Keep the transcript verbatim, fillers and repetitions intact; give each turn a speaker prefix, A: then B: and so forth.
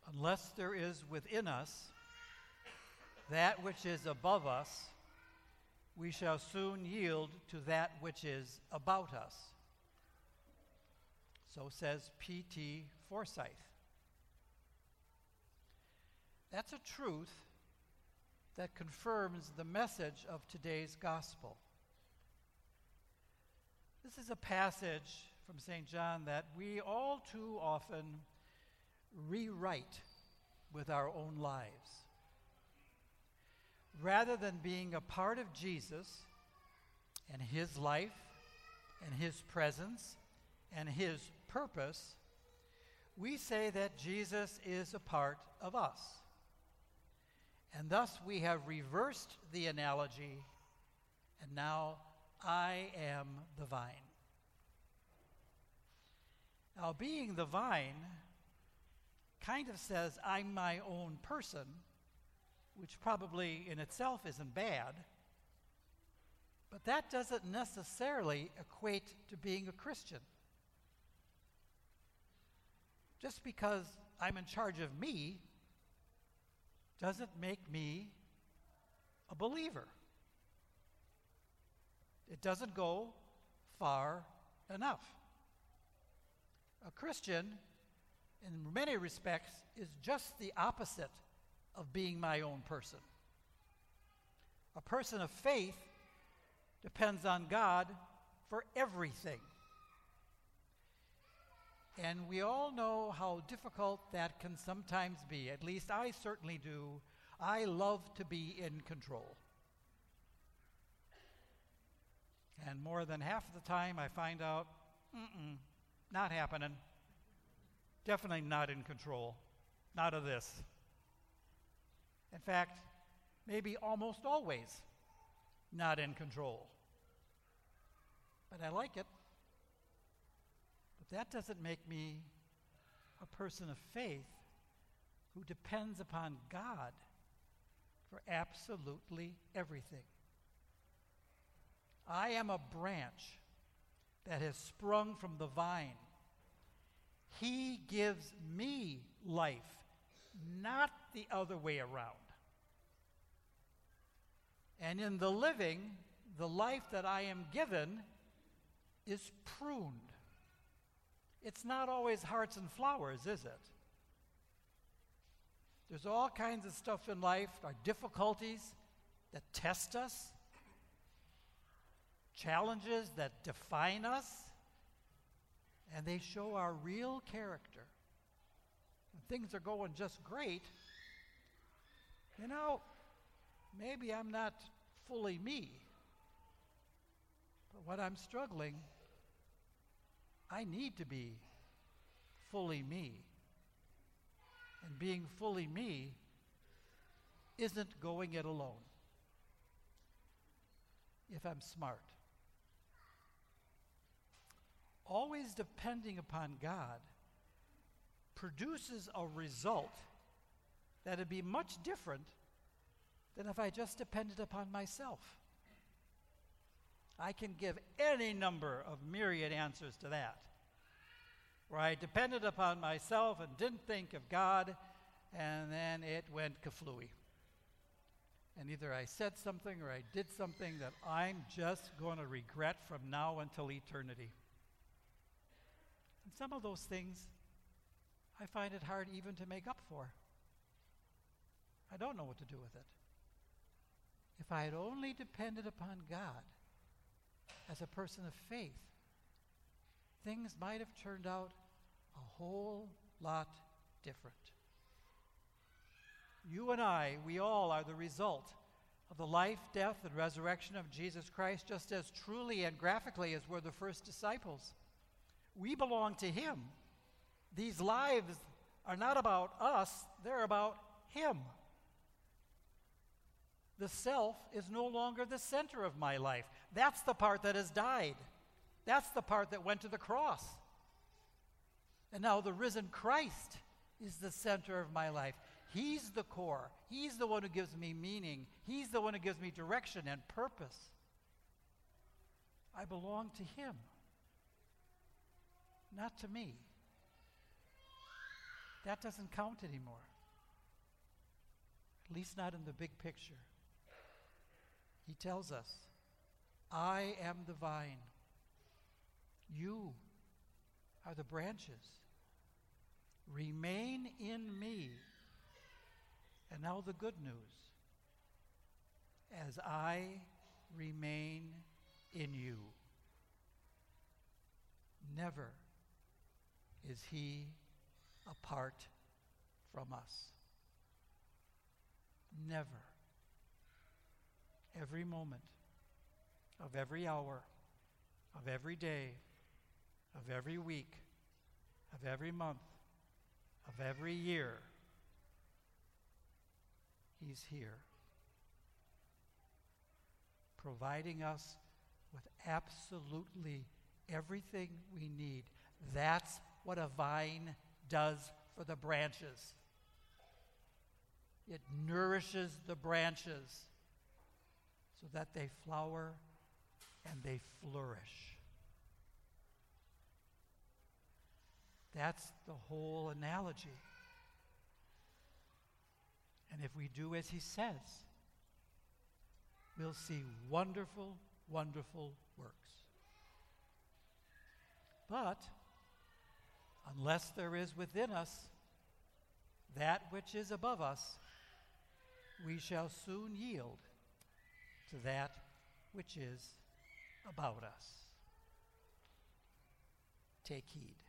A: Unless there is within us that which is above us, we shall soon yield to that which is about us. So says P T Forsyth. That's a truth that confirms the message of today's gospel. This is a passage from Saint John that we all too often rewrite with our own lives. Rather than being a part of Jesus and his life and his presence and his purpose, we say that Jesus is a part of us. And thus we have reversed the analogy, and now I am the vine. Now, being the vine kind of says I'm my own person, which probably in itself isn't bad, but that doesn't necessarily equate to being a Christian. Just because I'm in charge of me doesn't make me a believer. It doesn't go far enough. A Christian, in many respects, is just the opposite of being my own person. A person of faith depends on God for everything. And we all know how difficult that can sometimes be. At least I certainly do. I love to be in control. And more than half of the time I find out, mm-mm, not happening. Definitely not in control. Not of this. In fact, maybe almost always not in control. But I like it. But that doesn't make me a person of faith who depends upon God for absolutely everything. I am a branch that has sprung from the vine. He gives me life, not the other way around. And in the living, the life that I am given is pruned. It's not always hearts and flowers, is it? There's all kinds of stuff in life, our difficulties that test us, challenges that define us, and they show our real character. When things are going just great, you know, maybe I'm not fully me. But when I'm struggling, I need to be fully me. And being fully me isn't going it alone, if I'm smart. Always depending upon God produces a result that would be much different than if I just depended upon myself. I can give any number of myriad answers to that, where I depended upon myself and didn't think of God, and then it went kaflooey. And either I said something or I did something that I'm just going to regret from now until eternity. And some of those things, I find it hard even to make up for. I don't know what to do with it. If I had only depended upon God as a person of faith, things might have turned out a whole lot different. You and I, we all are the result of the life, death, and resurrection of Jesus Christ, just as truly and graphically as were the first disciples. We belong to him. These lives are not about us, they're about him. The self is no longer the center of my life. That's the part that has died. That's the part that went to the cross. And now the risen Christ is the center of my life. He's the core. He's the one who gives me meaning. He's the one who gives me direction and purpose. I belong to him, not to me. that doesn't count anymore. At least not in the big picture. He tells us, I am the vine. You are the branches. Remain in me. And now the good news. As I remain in you. Never is he apart from us. Never. Every moment of every hour, of every day, of every week, of every month, of every year, he's here, providing us with absolutely everything we need. That's what a vine does for the branches. It nourishes the branches so that they flower and they flourish. That's the whole analogy. And if we do as he says, we'll see wonderful, wonderful works. But unless there is within us that which is above us, we shall soon yield to that which is about us. Take heed.